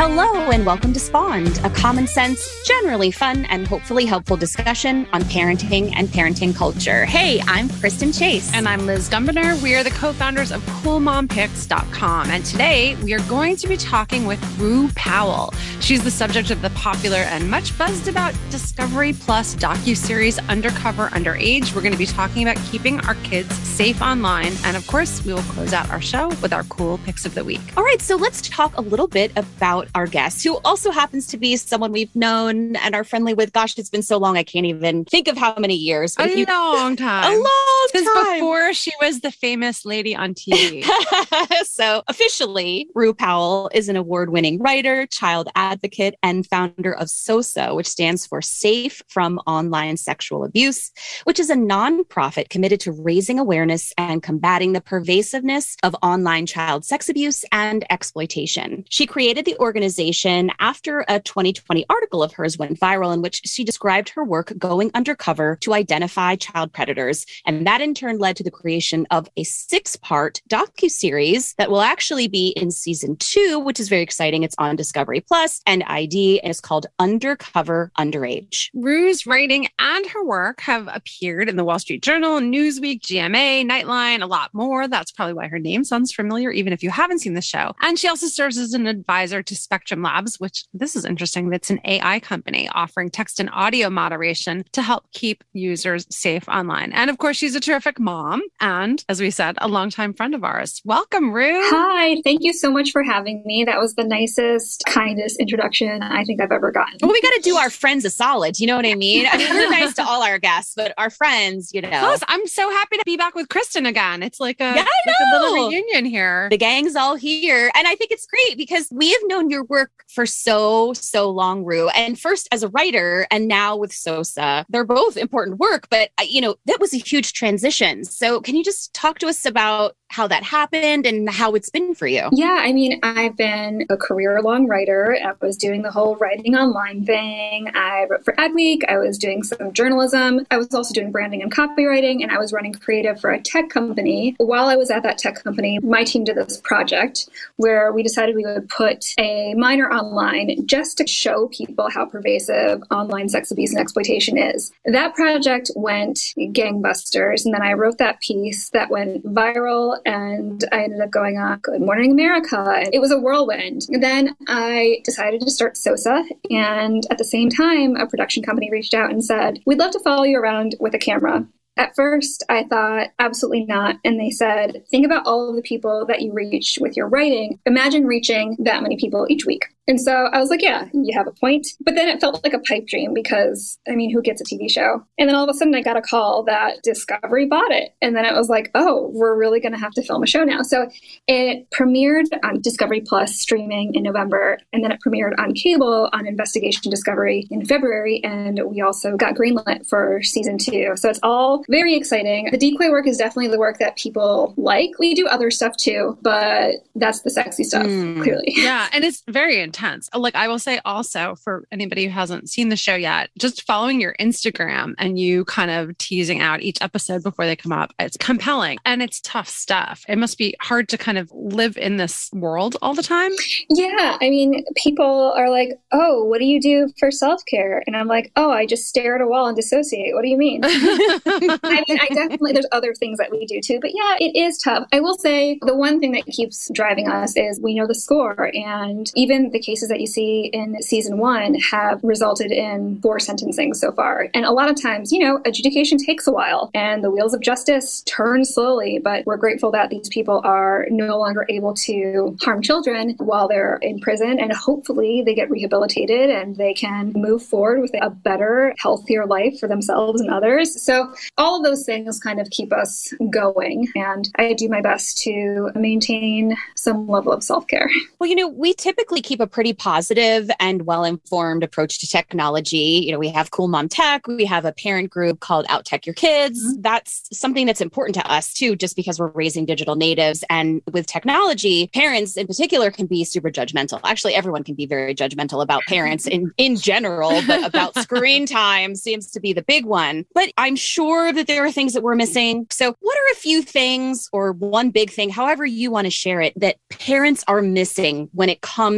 Hello and welcome to Spawned, a common sense, generally fun, and hopefully helpful discussion on parenting and parenting culture. Hey, I'm Kristen Chase. And I'm Liz Gumbiner. We are the co-founders of CoolMomPicks.com. And today we are going to be talking with Rue Powell. She's the subject of the popular and much buzzed about Discovery Plus docuseries Undercover Underage. We're going to be talking about keeping our kids safe online. And of course, we will close out our show with our cool picks of the week. All right, so let's talk a little bit about our guest, who also happens to be someone we've known and are friendly with. Gosh, it's been so long, I can't even think of how many years. A long time. A long Since time. before she was the famous lady on TV. So officially, Rue Powell is an award-winning writer, child advocate, and founder of SOSA, which stands for Safe from Online Sexual Abuse, which is a nonprofit committed to raising awareness and combating the pervasiveness of online child sex abuse and exploitation. She created the organization after a 2020 article of hers went viral in which she described her work going undercover to identify child predators. And that in turn led to the creation of a 6-part docuseries that will actually be in season 2, which is very exciting. It's on Discovery Plus and ID, and it's called Undercover Underage. Rue's writing and her work have appeared in the Wall Street Journal, Newsweek, GMA, Nightline, a lot more. That's probably why her name sounds familiar, even if you haven't seen the show. And she also serves as an advisor to Spectrum Labs, which this is interesting. That's an AI company offering text and audio moderation to help keep users safe online. And of course, she's a terrific mom and, as we said, a longtime friend of ours. Welcome, Rue. Hi, thank you so much for having me. That was the nicest, kindest introduction I think I've ever gotten. Well, we got to do our friends a solid. You know what I mean? I mean, we're nice to all our guests, but our friends, you know. Plus, I'm so happy to be back with Kristen again. It's like a little reunion here. The gang's all here. And I think it's great because we have known your work for so long, Rue. And first as a writer and now with SOSA, they're both important work, but that was a huge transition. So can you just talk to us about how that happened and how it's been for you? Yeah, I mean, I've been a career-long writer. I was doing the whole writing online thing. I wrote for Adweek. I was doing some journalism. I was also doing branding and copywriting, and I was running creative for a tech company. While I was at that tech company, my team did this project where we decided we would put a minor online just to show people how pervasive online sex abuse and exploitation is. That project went gangbusters, and then I wrote that piece that went viral, and I ended up going on Good Morning America. It was a whirlwind. Then I decided to start SOSA, and at the same time, a production company reached out and said, "We'd love to follow you around with a camera." At first, I thought, absolutely not. And they said, think about all of the people that you reach with your writing. Imagine reaching that many people each week. And so I was like, yeah, you have a point. But then it felt like a pipe dream because, I mean, who gets a TV show? And then all of a sudden I got a call that Discovery bought it. And then it was like, oh, we're really going to have to film a show now. So it premiered on Discovery Plus streaming in November. And then it premiered on cable on Investigation Discovery in February. And we also got greenlit for season 2. So it's all very exciting. The decoy work is definitely the work that people like. We do other stuff too, but that's the sexy stuff, clearly. Yeah. And it's very intense. Like I will say also for anybody who hasn't seen the show yet, just following your Instagram and you kind of teasing out each episode before they come up, it's compelling and it's tough stuff. It must be hard to kind of live in this world all the time. Yeah. I mean, people are like, oh, what do you do for self-care? And I'm like, oh, I just stare at a wall and dissociate. What do you mean? I mean, I definitely, there's other things that we do too, but yeah, it is tough. I will say the one thing that keeps driving us is we know the score, and even the cases that you see in season 1 have resulted in 4 sentencing so far. And a lot of times, adjudication takes a while and the wheels of justice turn slowly, but we're grateful that these people are no longer able to harm children while they're in prison, and hopefully they get rehabilitated and they can move forward with a better, healthier life for themselves and others. So all of those things kind of keep us going, and I do my best to maintain some level of self-care. Well, we typically keep a pretty positive and well-informed approach to technology. We have Cool Mom Tech. We have a parent group called Out Tech Your Kids. That's something that's important to us too, just because we're raising digital natives. And with technology, parents in particular can be super judgmental. Actually, everyone can be very judgmental about parents in general, but about screen time seems to be the big one. But I'm sure that there are things that we're missing. So what are a few things or one big thing, however you want to share it, that parents are missing when it comes to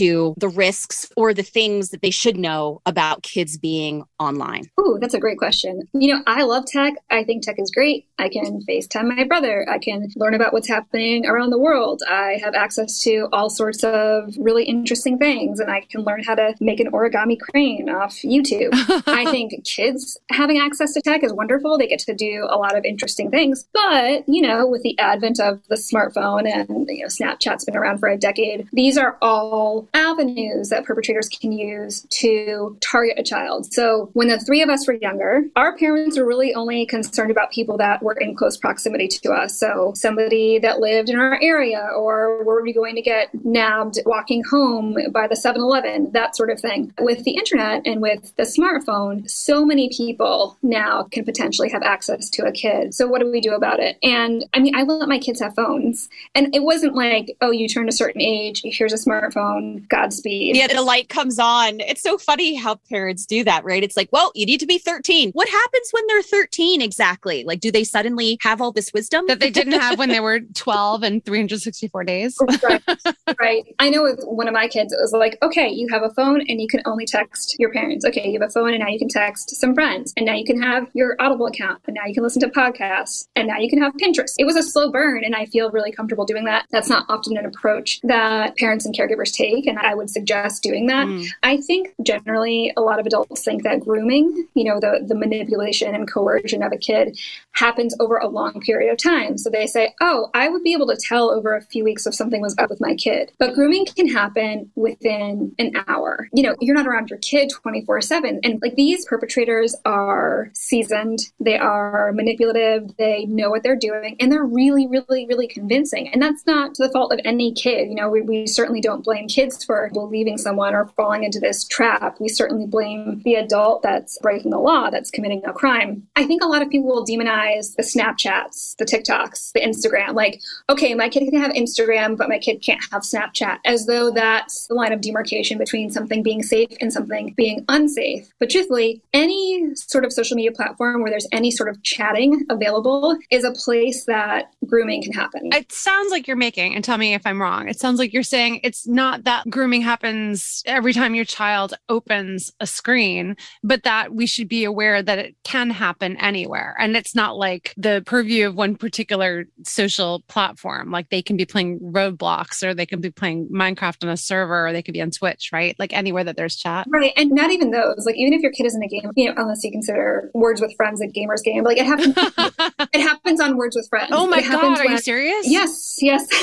to the risks or the things that they should know about kids being online? Ooh, that's a great question. I love tech. I think tech is great. I can FaceTime my brother. I can learn about what's happening around the world. I have access to all sorts of really interesting things, and I can learn how to make an origami crane off YouTube. I think kids having access to tech is wonderful. They get to do a lot of interesting things. But, with the advent of the smartphone and, Snapchat's been around for a decade, these are all avenues that perpetrators can use to target a child. So when the three of us were younger, our parents were really only concerned about people that were in close proximity to us. So somebody that lived in our area, or were we going to get nabbed walking home by the 7-Eleven, that sort of thing. With the internet and with the smartphone, so many people now can potentially have access to a kid. So what do we do about it? And I let my kids have phones. And it wasn't like, oh, you turned a certain age, here's a smartphone, Godspeed. Yeah, the light comes on. It's so funny how parents do that, right? It's like, well, you need to be 13. What happens when they're 13 exactly? Like, do they suddenly have all this wisdom that they didn't have when they were 12 and 364 days? Right. I know with one of my kids, it was like, okay, you have a phone and you can only text your parents. Okay, you have a phone and now you can text some friends. And now you can have your Audible account. And now you can listen to podcasts. And now you can have Pinterest. It was a slow burn, and I feel really comfortable doing that. That's not often an approach that parents and caregivers take, and I would suggest doing that. I think generally a lot of adults think that grooming, the manipulation and coercion of a kid happens over a long period of time. So they say, oh, I would be able to tell over a few weeks if something was up with my kid. But grooming can happen within an hour. You're not around your kid 24/7. And these perpetrators are seasoned. They are manipulative. They know what they're doing. And they're really, really, really convincing. And that's not to the fault of any kid. We certainly don't blame kids for believing someone or falling into this trap. We certainly blame the adult that's breaking the law, that's committing a crime. I think a lot of people will demonize the Snapchats, the TikToks, the Instagram. Like, okay, my kid can have Instagram, but my kid can't have Snapchat, as though that's the line of demarcation between something being safe and something being unsafe. But truthfully, any sort of social media platform where there's any sort of chatting available is a place that grooming can happen. It sounds like you're making, and tell me if I'm wrong, it sounds like you're saying it's not that grooming happens every time your child opens a screen, but that we should be aware that it can happen anywhere. And it's not like the purview of one particular social platform. Like they can be playing Roblox, or they can be playing Minecraft on a server, or they could be on Twitch, right? Like anywhere that there's chat. Right. And not even those. Like even if your kid is in a game, unless you consider Words with Friends a gamer's game, like it happens. It happens on Words with Friends. Oh my God, are you serious? Yes.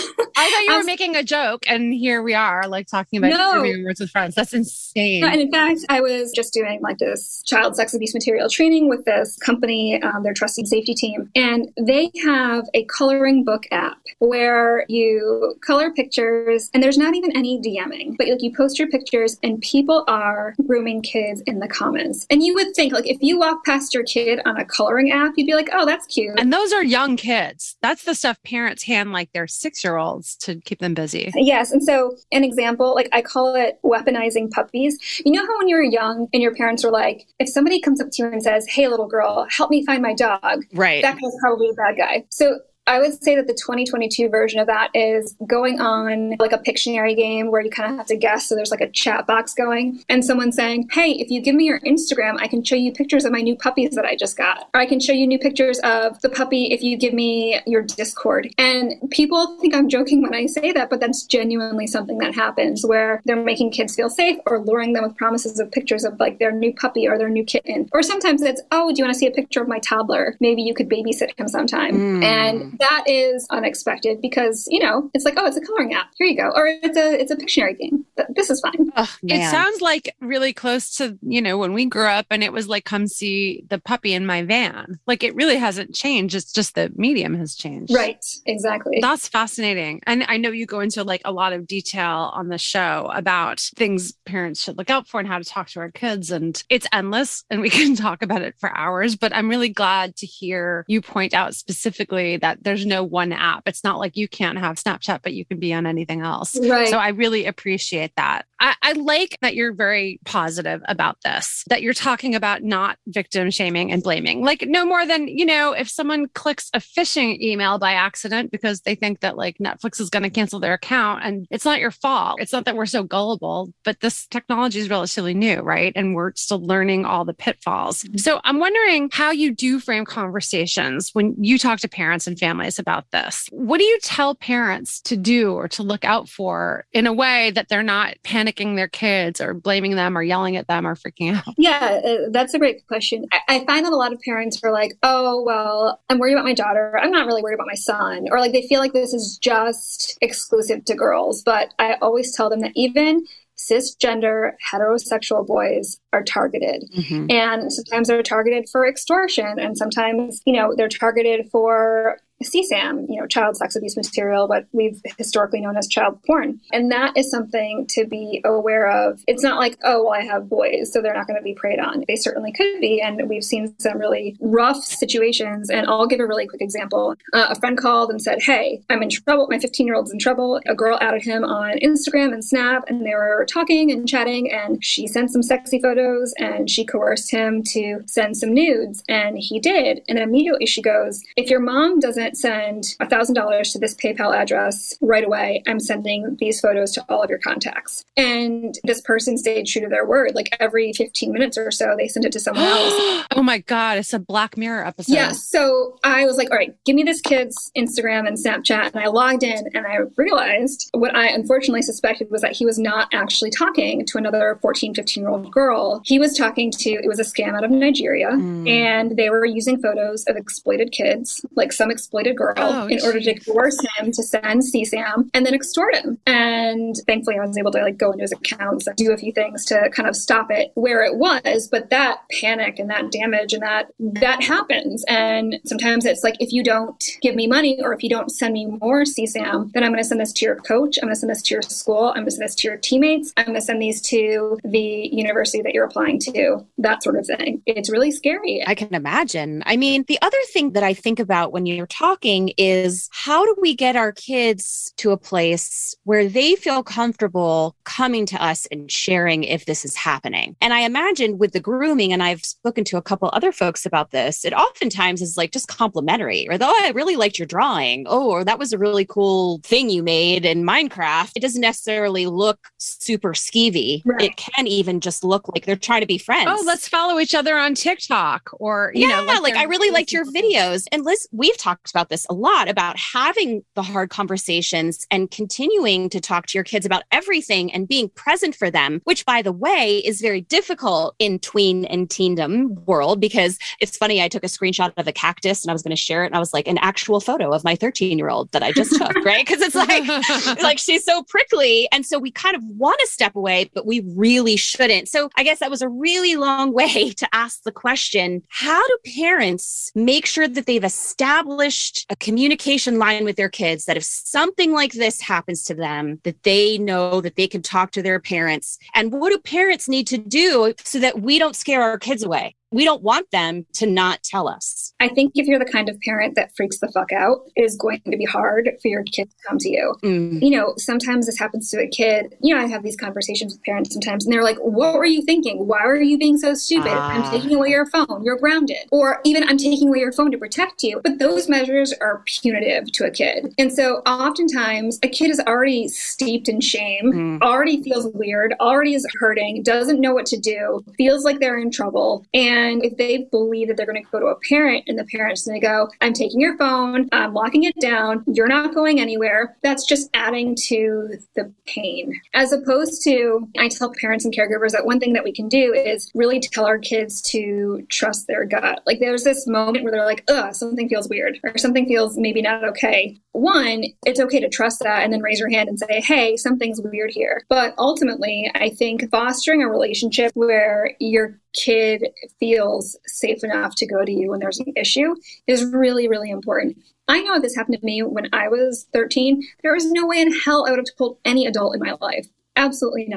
I thought you were making a joke, and here we are, like talking about Words with Friends. That's insane. No, and in fact, I was just doing like this child sex abuse material training with this company, their trust and safety team, and they have a coloring book app where you color pictures, and there's not even any DMing, but like you post your pictures, and people are grooming kids in the comments. And you would think, like, if you walk past your kid on a coloring app, you'd be like, oh, that's cute. And those are young kids. That's the stuff parents hand like their 6-year-olds to keep them busy. Yes. And so an example, like I call it weaponizing puppies. You know how when you were young and your parents were like, if somebody comes up to you and says, hey, little girl, help me find my dog. Right. That guy's probably a bad guy. So I would say that the 2022 version of that is going on like a Pictionary game where you kind of have to guess. So there's like a chat box going and someone saying, hey, if you give me your Instagram, I can show you pictures of my new puppies that I just got. Or I can show you new pictures of the puppy if you give me your Discord. And people think I'm joking when I say that, but that's genuinely something that happens where they're making kids feel safe or luring them with promises of pictures of like their new puppy or their new kitten. Or sometimes it's, oh, do you want to see a picture of my toddler? Maybe you could babysit him sometime. And that is unexpected because, it's like, oh, it's a coloring app. Here you go. Or it's a Pictionary game. This is fine. Oh, it sounds like really close to, when we grew up and it was like, come see the puppy in my van. Like it really hasn't changed. It's just the medium has changed. Right. Exactly. That's fascinating. And I know you go into like a lot of detail on the show about things parents should look out for and how to talk to our kids. And it's endless and we can talk about it for hours, but I'm really glad to hear you point out specifically that there's no one app. It's not like you can't have Snapchat, but you can be on anything else. Right. So I really appreciate that. I like that you're very positive about this, that you're talking about not victim shaming and blaming. Like no more than, if someone clicks a phishing email by accident because they think that like Netflix is going to cancel their account and it's not your fault. It's not that we're so gullible, but this technology is relatively new, right? And we're still learning all the pitfalls. So I'm wondering how you do frame conversations when you talk to parents and families about this. What do you tell parents to do or to look out for in a way that they're not panicking their kids or blaming them or yelling at them or freaking out? Yeah, that's a great question. I find that a lot of parents are like, oh, well, I'm worried about my daughter. I'm not really worried about my son. Or like they feel like this is just exclusive to girls. But I always tell them that even cisgender heterosexual boys are targeted. Mm-hmm. And sometimes they're targeted for extortion. And sometimes, they're targeted for CSAM, child sex abuse material, what we've historically known as child porn. And that is something to be aware of. It's not like, oh, well, I have boys, so they're not going to be preyed on. They certainly could be. And we've seen some really rough situations. And I'll give a really quick example. A friend called and said, hey, I'm in trouble. My 15-year-old's in trouble. A girl added him on Instagram and Snap, and they were talking and chatting. And she sent some sexy photos and she coerced him to send some nudes. And he did. And then immediately she goes, if your mom doesn't send $1,000 to this PayPal address right away, I'm sending these photos to all of your contacts. And this person stayed true to their word. Like every 15 minutes or so, they sent it to someone else. Oh my God, it's a Black Mirror episode. Yeah. So I was like, all right, give me this kid's Instagram and Snapchat. And I logged in and I realized what I unfortunately suspected was that he was not actually talking to another 14, 15-year-old girl. He was talking to, it was a scam out of Nigeria. And they were using photos of exploited kids, like some exploited girl, in order to coerce him to send CSAM and then extort him. And thankfully I was able to go into his accounts and do a few things to kind of stop it where it was. But that panic and that damage and that happens. And sometimes it's like, if you don't give me money or if you don't send me more CSAM, then I'm going to send this to your coach. I'm going to send this to your school. I'm going to send this to your teammates. I'm going to send these to the university that you're applying to, that sort of thing. It's really scary. I can imagine. I mean, the other thing that I think about when you're talking is how do we get our kids to a place where they feel comfortable coming to us and sharing if this is happening? And I imagine with the grooming, and I've spoken to a couple other folks about this, it oftentimes is like just complimentary, or though I really liked your drawing. Oh, or that was a really cool thing you made in Minecraft. It doesn't necessarily look super skeevy. Right. It can even just look like they're trying to be friends. Oh, let's follow each other on TikTok, or, like I really liked your videos. And Liz, we've talked about this a lot, about having the hard conversations and continuing to talk to your kids about everything and being present for them, which, by the way, is very difficult in tween and teendom world, because it's funny, I took a screenshot of a cactus and I was going to share it. And I was like, an actual photo of my 13-year-old that I just took, right? Because it's like she's so prickly. And so we kind of want to step away, but we really shouldn't. So I guess that was a really long way to ask the question, how do parents make sure that they've established a communication line with their kids, that if something like this happens to them, that they know that they can talk to their parents? And what do parents need to do so that we don't scare our kids away? We don't want them to not tell us. I think if you're the kind of parent that freaks the fuck out, it is going to be hard for your kid to come to you. Sometimes this happens to a kid. I have these conversations with parents sometimes, and they're like, what were you thinking? Why are you being so stupid? I'm taking away your phone. You're grounded. Or even, I'm taking away your phone to protect you. But those measures are punitive to a kid. And so oftentimes a kid is already steeped in shame, already feels weird, already is hurting, doesn't know what to do, feels like they're in trouble. And if they believe that they're going to go to a parent and the parent's going to go, I'm taking your phone, I'm locking it down, you're not going anywhere, that's just adding to the pain. As opposed to, I tell parents and caregivers that one thing that we can do is really tell our kids to trust their gut. Like there's this moment where they're like, something feels weird or something feels maybe not okay. One, it's okay to trust that and then raise your hand and say, hey, something's weird here. But ultimately, I think fostering a relationship where your kid feels safe enough to go to you when there's an issue is really, really important. I know this happened to me when I was 13. There was no way in hell I would have told any adult in my life. Absolutely not.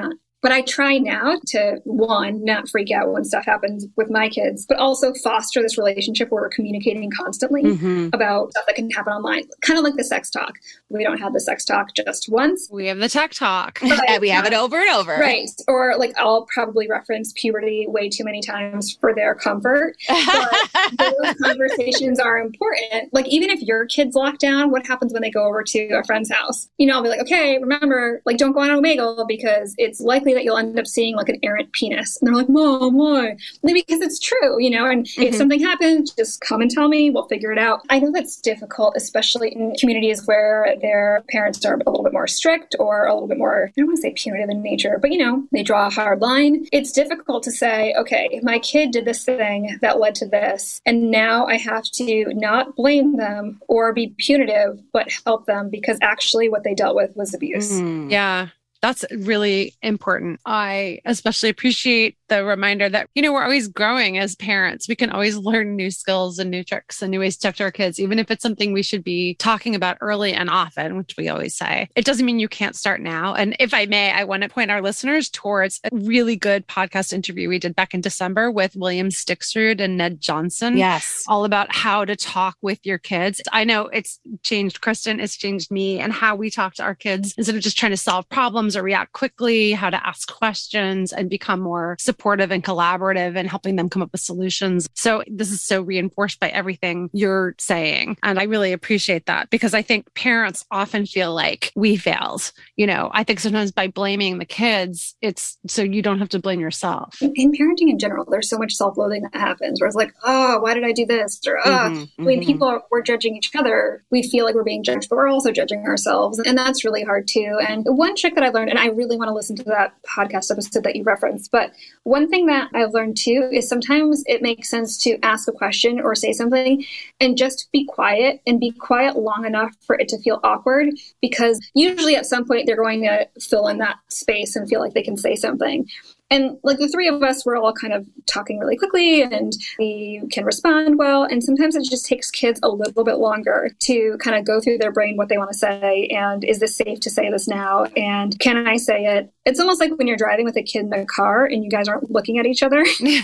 But I try now to, one, not freak out when stuff happens with my kids, but also foster this relationship where we're communicating constantly about stuff that can happen online. Kind of like the sex talk. We don't have the sex talk just once. We have the tech talk. And we have it over and over. Right. Or like I'll probably reference puberty way too many times for their comfort. But those conversations are important. Like even if your kid's locked down, what happens when they go over to a friend's house? You know, I'll be like, okay, remember, like don't go on Omegle because it's likely that you'll end up seeing like an errant penis. And they're like, Mom, why? Because it's true, you know, and if something happens, just come and tell me, we'll figure it out. I know that's difficult, especially in communities where their parents are a little bit more strict or a little bit more, I don't want to say punitive in nature, but you know, they draw a hard line. It's difficult to say, okay, my kid did this thing that led to this, and now I have to not blame them or be punitive, but help them because actually what they dealt with was abuse. Yeah. That's really important. I especially appreciate the reminder that, you know, we're always growing as parents. We can always learn new skills and new tricks and new ways to talk to our kids, even if it's something we should be talking about early and often, which we always say. It doesn't mean you can't start now. And if I may, I want to point our listeners towards a really good podcast interview we did back in December with William Stixrud and Ned Johnson. Yes. All about how to talk with your kids. I know it's changed Kristen, it's changed me, and how we talk to our kids instead of just trying to solve problems or react quickly, how to ask questions and become more supportive and collaborative and helping them come up with solutions. So this is so reinforced by everything you're saying. And I really appreciate that because I think parents often feel like we failed. You know, I think sometimes by blaming the kids, it's so you don't have to blame yourself. In parenting in general, there's so much self-loathing that happens where it's like, oh, why did I do this? Or, when we're judging each other, we feel like we're being judged, but we're also judging ourselves. And that's really hard too. And one trick that I learned, and I really want to listen to that podcast episode that you referenced, but one thing that I've learned too is sometimes it makes sense to ask a question or say something and just be quiet and be quiet long enough for it to feel awkward, because usually at some point they're going to fill in that space and feel like they can say something. And like the three of us, we're all kind of talking really quickly and we can respond well. And sometimes it just takes kids a little bit longer to kind of go through their brain what they want to say. And is this safe to say this now? And can I say it? It's almost like when you're driving with a kid in the car and you guys aren't looking at each other.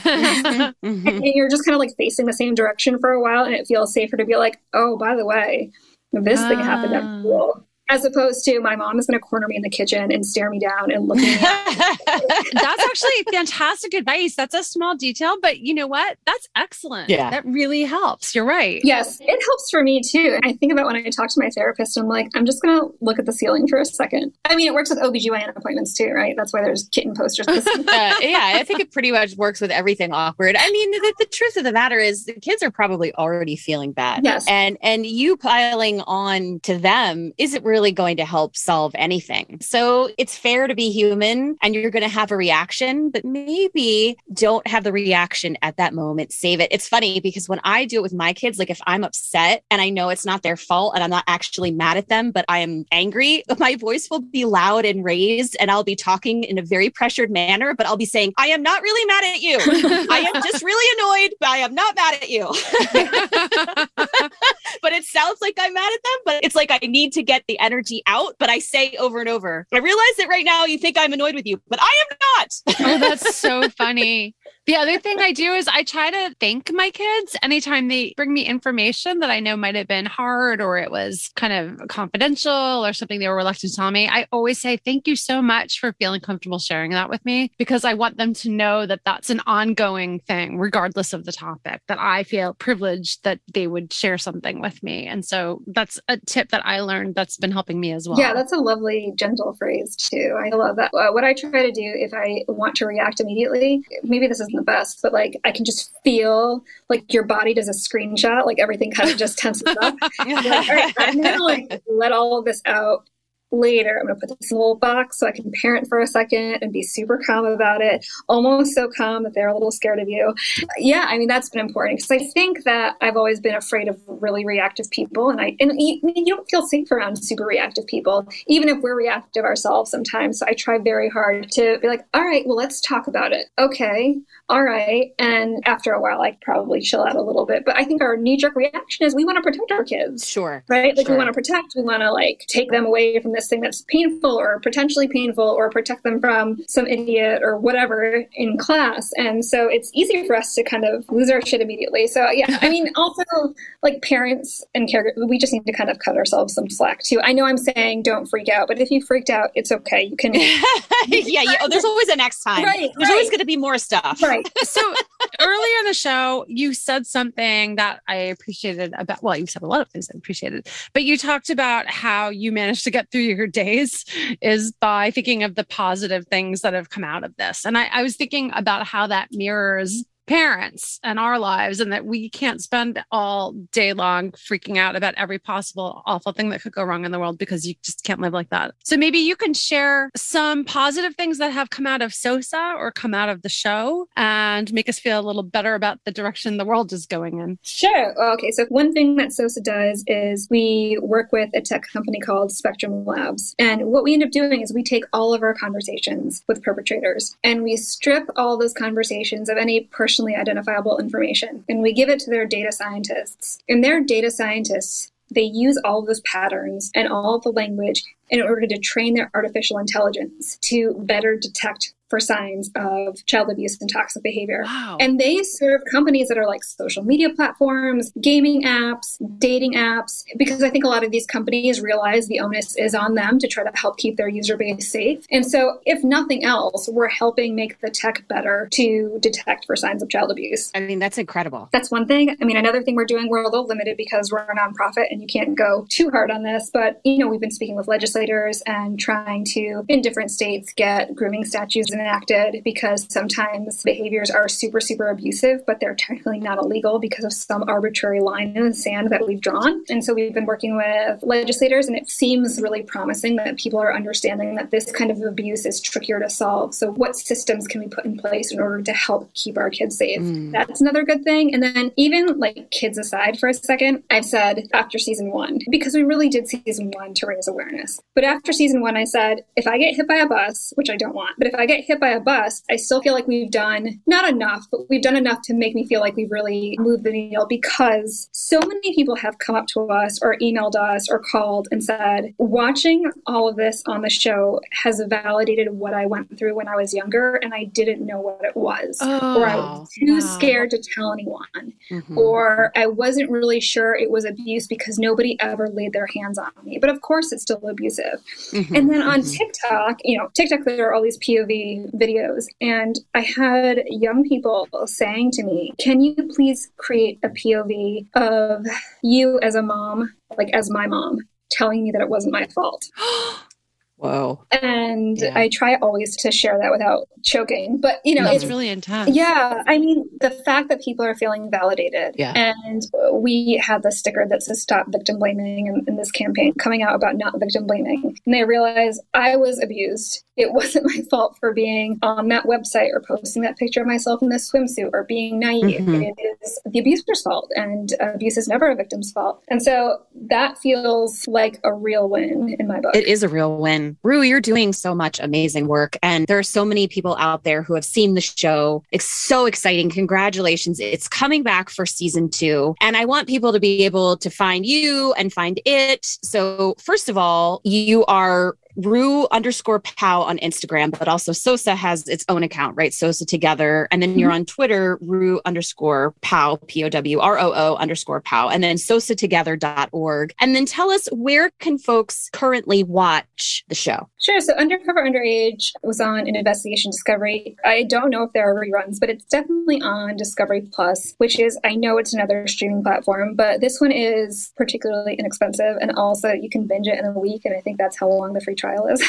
And you're just kind of like facing the same direction for a while. And it feels safer to be like, oh, by the way, this thing happened at school. As opposed to my mom is going to corner me in the kitchen and stare me down and look at me. That's actually fantastic advice. That's a small detail, but you know what? That's excellent. Yeah. That really helps. You're right. Yes, it helps for me too. I think about when I talk to my therapist, I'm like, I'm just going to look at the ceiling for a second. I mean, it works with OBGYN appointments too, right? That's why there's kitten posters. Yeah, I think it pretty much works with everything awkward. I mean, the truth of the matter is the kids are probably already feeling bad. Yes. And you piling on to them isn't really going to help solve anything. So it's fair to be human and you're going to have a reaction, but maybe don't have the reaction at that moment. Save it. It's funny because when I do it with my kids, like if I'm upset and I know it's not their fault and I'm not actually mad at them, but I am angry, my voice will be loud and raised and I'll be talking in a very pressured manner, but I'll be saying, I am not really mad at you. I am just really annoyed, but I am not mad at you. But it sounds like I'm mad at them, but it's like I need to get the energy out, but I say over and over, I realize that right now you think I'm annoyed with you, but I am not. Oh, that's so funny. The other thing I do is I try to thank my kids anytime they bring me information that I know might have been hard or it was kind of confidential or something they were reluctant to tell me. I always say, thank you so much for feeling comfortable sharing that with me, because I want them to know that that's an ongoing thing, regardless of the topic, that I feel privileged that they would share something with me. And so that's a tip that I learned that's been helping me as well. Yeah, that's a lovely, gentle phrase too. I love that. What I try to do if I want to react immediately, maybe this isn't the best, but like I can just feel like your body does a screenshot, like everything kind of just tenses up. Like, all right, I'm gonna like let all of this out. Later, I'm going to put this in a little box so I can parent for a second and be super calm about it, almost so calm that they're a little scared of you. Yeah, I mean, that's been important because I think that I've always been afraid of really reactive people. And you don't feel safe around super reactive people, even if we're reactive ourselves sometimes. So I try very hard to be like, all right, well, let's talk about it. Okay, all right. And after a while, I probably chill out a little bit. But I think our knee-jerk reaction is we want to protect our kids. Sure. Right? Like sure. We want to protect, we want to like take them away from this this thing that's painful or potentially painful, or protect them from some idiot or whatever in class. And so it's easy for us to kind of lose our shit immediately. So yeah, I mean, also like parents and caregivers, we just need to kind of cut ourselves some slack too. I know I'm saying don't freak out, but if you freaked out, it's okay. You can. There's always a next time. Right. There's always going to be more stuff. Right. So earlier in the show, you said something that I appreciated about, well, you said a lot of things I appreciated, but you talked about how you managed to get through your days is by thinking of the positive things that have come out of this. And I was thinking about how that mirrors parents and our lives, and that we can't spend all day long freaking out about every possible awful thing that could go wrong in the world, because you just can't live like that. So maybe you can share some positive things that have come out of SOSA or come out of the show and make us feel a little better about the direction the world is going in. Sure. Okay. So one thing that SOSA does is we work with a tech company called Spectrum Labs. And what we end up doing is we take all of our conversations with perpetrators and we strip all those conversations of any personally identifiable information, and we give it to their data scientists. And their data scientists, they use all of those patterns and all of the language in order to train their artificial intelligence to better detect for signs of child abuse and toxic behavior. Wow. And they serve companies that are like social media platforms, gaming apps, dating apps, because I think a lot of these companies realize the onus is on them to try to help keep their user base safe. And so if nothing else, we're helping make the tech better to detect for signs of child abuse. I mean, that's incredible. That's one thing. I mean, another thing we're doing, we're a little limited because we're a nonprofit and you can't go too hard on this, but we've been speaking with legislators and trying to, in different states, get grooming statutes enacted, because sometimes behaviors are super, super abusive, but they're technically not illegal because of some arbitrary line in the sand that we've drawn. And so we've been working with legislators, and it seems really promising that people are understanding that this kind of abuse is trickier to solve. So what systems can we put in place in order to help keep our kids safe? That's another good thing. And then even like kids aside for a second, I've said after season 1, because we really did season 1 to raise awareness. But after season 1, I said, if I get hit by a bus, which I don't want, but if I get hit by a bus, I still feel like we've done not enough, but we've done enough to make me feel like we've really moved the needle, because so many people have come up to us or emailed us or called and said, watching all of this on the show has validated what I went through when I was younger and I didn't know what it was, or I was too scared to tell anyone, or I wasn't really sure it was abuse because nobody ever laid their hands on me. But of course it's still abusive. And then on TikTok, TikTok, there are all these POV videos. And I had young people saying to me, can you please create a POV of you as a mom, like as my mom, telling me that it wasn't my fault? Whoa. And I try always to share that without choking. But, it's really intense. Yeah. I mean, the fact that people are feeling validated. Yeah. And we had the sticker that says stop victim blaming in this campaign coming out about not victim blaming. And they realized I was abused. It wasn't my fault for being on that website or posting that picture of myself in this swimsuit or being naive. It is the abuser's fault, and abuse is never a victim's fault. And so that feels like a real win in my book. It is a real win. Rue, you're doing so much amazing work, and there are so many people out there who have seen the show. It's so exciting. Congratulations. It's coming back for season 2. And I want people to be able to find you and find it. So first of all, you are Rue_Pow on Instagram, but also SOSA has its own account, right? SOSA Together. And then you're on Twitter, Rue_Pow, POWROO_Pow, and then SOSAtogether.org. And then tell us, where can folks currently watch the show? Sure. So Undercover Underage was on an Investigation Discovery. I don't know if there are reruns, but it's definitely on Discovery Plus, which is, I know it's another streaming platform, but this one is particularly inexpensive. And also you can binge it in a week. And I think that's how long the free trial is.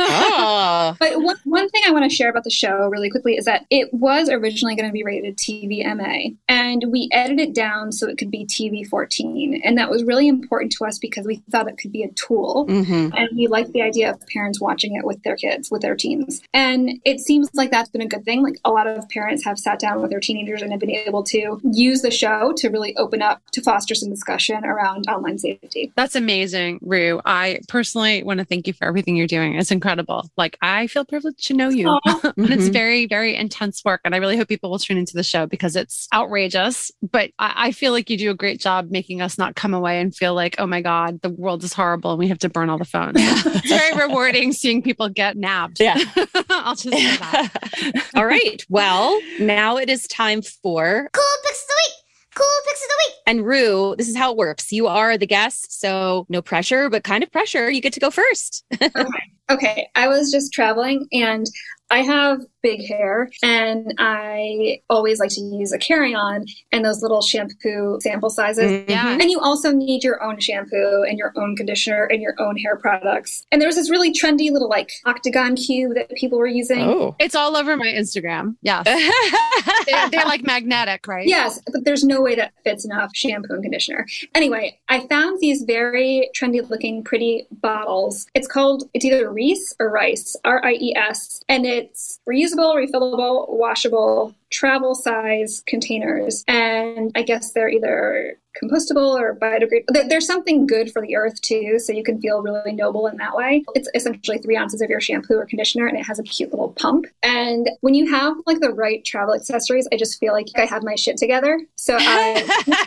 But one thing I want to share about the show really quickly is that it was originally going to be rated TVMA, and we edited it down so it could be TV-14. And that was really important to us because we thought it could be a tool. And we liked the idea of parents watching it with their kids, with their teens. And it seems like that's been a good thing. Like a lot of parents have sat down with their teenagers and have been able to use the show to really open up, to foster some discussion around online safety. That's amazing, Rue. I personally want to thank you for everything everything you're doing. It's incredible. Like, I feel privileged to know you. And it's very, very intense work. And I really hope people will tune into the show because it's outrageous. But I feel like you do a great job making us not come away and feel like, oh my God, the world is horrible and we have to burn all the phones. It's very rewarding seeing people get nabbed. Yeah. I'll just say that. All right. Well, now it is time for Cool Picks of the Week. Cool Picks of the Week. And Rue, this is how it works. You are the guest, so no pressure, but kind of pressure. You get to go first. Okay. I was just traveling and I have big hair and I always like to use a carry-on and those little shampoo sample sizes. Yeah. And you also need your own shampoo and your own conditioner and your own hair products. And there was this really trendy little like octagon cube that people were using. Oh. It's all over my Instagram. Yeah. They're like magnetic, right? Yes, but there's no way that fits enough shampoo and conditioner. Anyway, I found these very trendy looking pretty bottles. It's either Reese or Rice, RIES, and it's reusable, refillable, washable, travel size containers. And I guess they're either compostable or biodegradable. There's something good for the earth too, so you can feel really noble in that way. It's essentially 3 ounces of your shampoo or conditioner, and it has a cute little pump. And when you have like the right travel accessories, I just feel like I have my shit together. So Yes.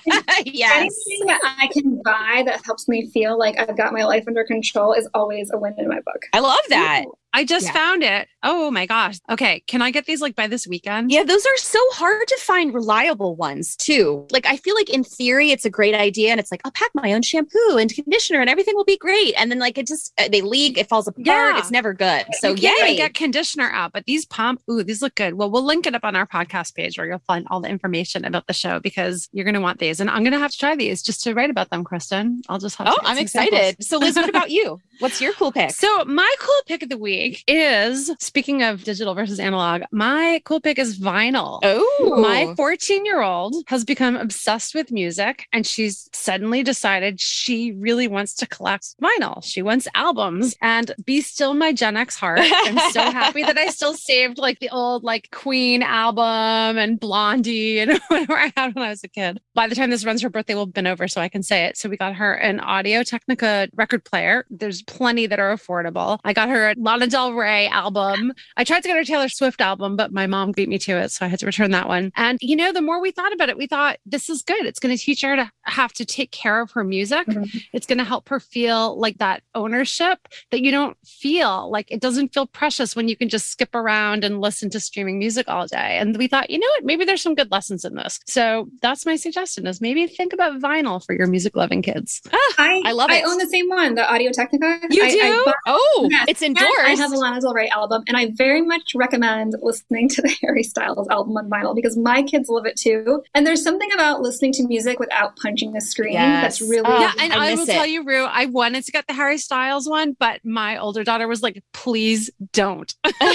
anything that I can buy that helps me feel like I've got my life under control is always a win in my book. I love that. I just found it. Oh my gosh. Okay. Can I get these like by this weekend? Yeah, those are so hard to find reliable ones too. Like, I feel like in theory, it's a great idea. And it's like, I'll pack my own shampoo and conditioner and everything will be great. And then like, they leak, it falls apart. Yeah. It's never good. So you can't even yay. get conditioner out, but these these look good. Well, we'll link it up on our podcast page where you'll find all the information about the show because you're going to want these. And I'm going to have to try these just to write about them, Kristen. I'll just have to get I'm some excited. samples. So Liz, what about you? What's your cool pick? So my cool pick of the week is, speaking of digital versus analog, my cool pick is vinyl. Oh, My 14-year-old has become obsessed with music and she's suddenly decided she really wants to collect vinyl. She wants albums, and be still my Gen X heart. I'm so happy that I still saved like the old like Queen album and Blondie and whatever I had when I was a kid. By the time this runs, her birthday will have been over, so I can say it. So we got her an Audio-Technica record player. There's plenty that are affordable. I got her a Lana Del Rey album. I tried to get her a Taylor Swift album, but my mom beat me to it, so I had to return that one. And you know, the more we thought about it, we thought this is good. It's going to teach her to have to take care of her music. Mm-hmm. It's going to help her feel like that ownership that you don't feel like. It doesn't feel precious when you can just skip around and listen to streaming music all day. And we thought, you know what, maybe there's some good lessons in this. So that's my suggestion, is maybe think about vinyl for your music loving kids. I love it. I own the same one, the Audio-Technica. You do? Yes, It's and endorsed. I have a Lana Del Rey album, and I very much recommend listening to the Harry Styles album on vinyl because my kids love it too. And there's something about listening to music without punching a screen that's really Yeah, and I I miss will it. tell you, Rue, I wanted to get the Harry Styles one, but my older daughter was like, please don't.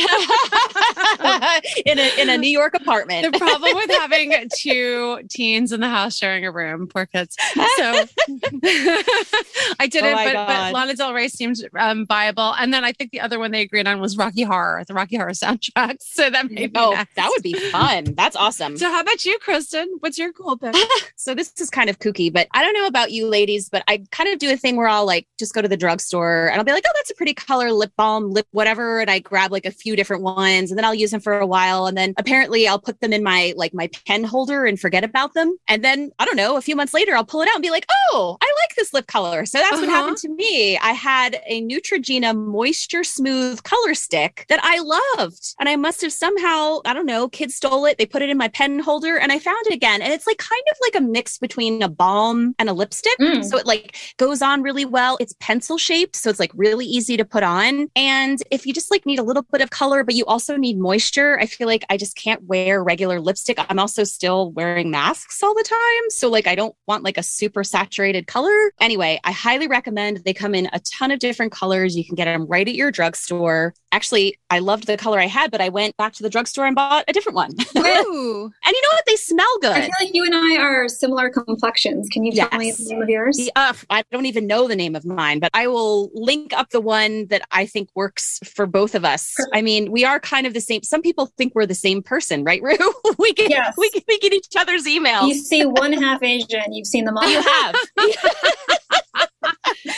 in a New York apartment. The problem with having 2 teens in the house sharing a room, poor kids. So I didn't, my but God. Lana Del Rey seemed viable. And then I think the other one they agreed on was Rocky Horror, the Rocky Horror soundtrack. So that may be next. That would be fun. That's awesome. So how about you, Kristen? What's your cool pick? So this is kind of kooky, but I don't know about you ladies, but I kind of do a thing where I'll like just go to the drugstore and I'll be like, oh, that's a pretty color lip balm, lip whatever. And I grab like a few different ones and then I'll use them for a while. And then apparently I'll put them in my pen holder and forget about them. And then I don't know, a few months later, I'll pull it out and be like, oh, I like this lip color. So that's what happened to me. I had a Neutrogena Moisture Smooth color stick that I loved. And I must have somehow, I don't know, kids stole it. They put it in my pen holder and I found it again. And it's like kind of like a mix between a balm and a lipstick. So it like goes on really well. It's pencil shaped. So it's like really easy to put on. And if you just like need a little bit of color, but you also need moisture, I feel like I just can't wear regular lipstick. I'm also still wearing masks all the time. So like, I don't want like a super saturated color. Anyway, I highly recommend. They come in a ton of different colors. You can get them right at your drugstore. Actually, I loved the color I had, but I went back to the drugstore and bought a different one. Ooh. And you know what? They smell good. I feel like you and I are similar complexions. Can you tell me the name of yours? I don't even know the name of mine, but I will link up the one that I think works for both of us. I mean, we are kind of the same. Some people think we're the same person, right, Rue? we get each other's emails. You see one half Asian, you've seen them all. You have.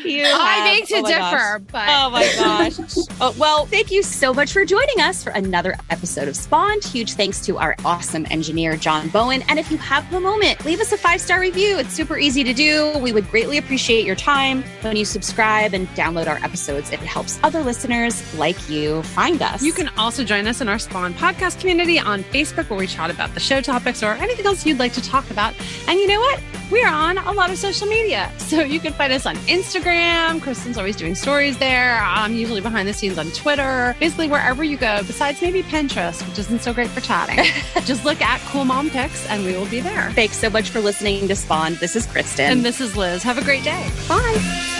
you I have, beg to differ, but oh my gosh. Well, thank you so much for joining us for another episode of Spawned. Huge thanks to our awesome engineer, John Bowen. And if you have a moment, leave us a 5-star review. It's super easy to do. We would greatly appreciate your time when you subscribe and download our episodes. It helps other listeners like you find us. you can also join us in our Spawn podcast community on Facebook, where we chat about the show topics or anything else you'd like to talk about. And you know what? We are on a lot of social media. So you can find us on Instagram. Kristen's always doing stories there. I'm usually behind the scenes on Twitter. Basically, wherever you go, besides maybe Pinterest, which isn't so great for chatting. Just look at Cool Mom Pics and we will be there. Thanks so much for listening to Spawn. This is Kristen. And this is Liz. Have a great day. Bye.